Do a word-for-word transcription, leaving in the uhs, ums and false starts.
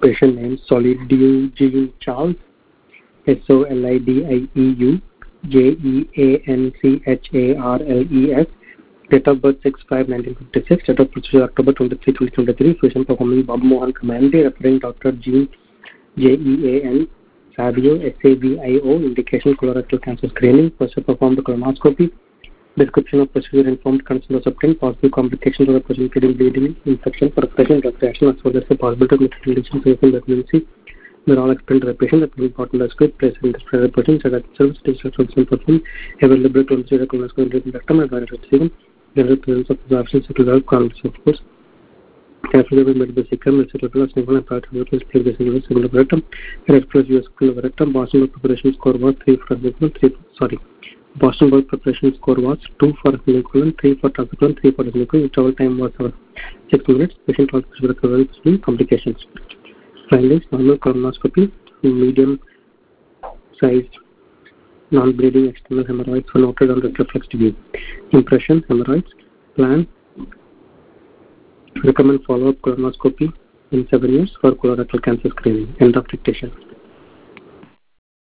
Patient name Solidiu Jean Charles, S O L I D I E U J E A N C H A R L E S. Date of birth six five nineteen fifty-six. Date of procedure October twenty-third twenty twenty-three. Physician performing Bob Mohan Kamandi, referring Doctor Jean J E A N Savio S A V I O. Indication colorectal cancer screening. Procedure performed the colonoscopy. Description of procedure informed consent was obtained. Possible complications of the procedure including bleeding, infection, perforation, drug reaction, as well as the possibility of material lesions in pregnancy. They are all explained to the patient that will be important as script, place in the spread person, said that service digital service performed, available to consider colonoscopy in rectum and direct receiving, general presence of absorption, circular columns, of course. After the made the second, the circular plus, single and part of the place, place the single single rectum, red plus U S rectum, Boston blood preparation score was three for equivalent, three, sorry. Boston blood preparation score was two for equivalent, three for transequivalent, three for equivalent. Travel time was uh, six minutes. Patient was recovered with complications. Findings: normal colonoscopy, medium sized non-bleeding external hemorrhoids were noted on retroflex view. Impression: hemorrhoids. Plan: recommend follow-up colonoscopy in seven years for colorectal cancer screening. End of dictation.